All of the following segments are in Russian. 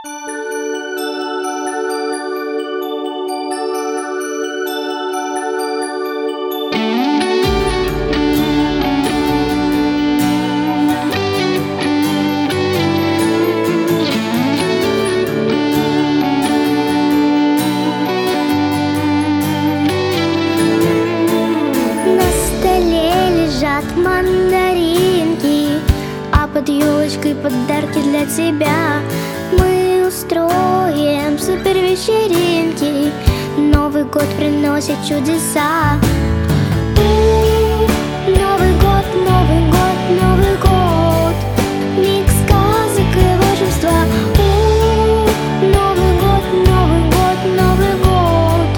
Мандаринки, а под елочкой подарки для тебя. Мы устроим супервечеринки, Новый год приносит чудеса. Новый год, Новый год, Новый год, миг сказок и волшебства. Новый год, Новый год, Новый год.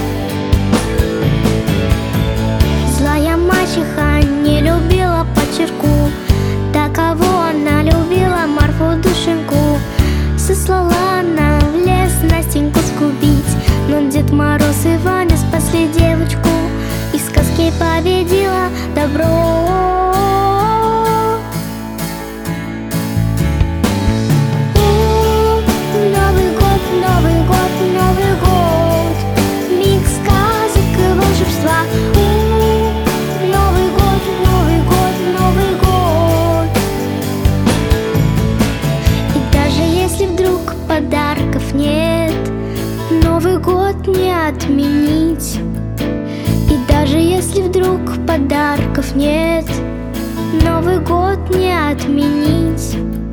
Злая мачеха не любила почерку, таково она любила Марфу-душеньку. Сослала она в лес Настеньку сгубить, но Дед Мороз и Ваня спасли девочку, и в сказке победила добро. Новый год, Новый год, Новый год, миг сказок и волшебства. Новый год, Новый год, Новый год. И даже если вдруг подарков нет, Новый год не отменить. И даже если вдруг подарков нет, Новый год не отменить.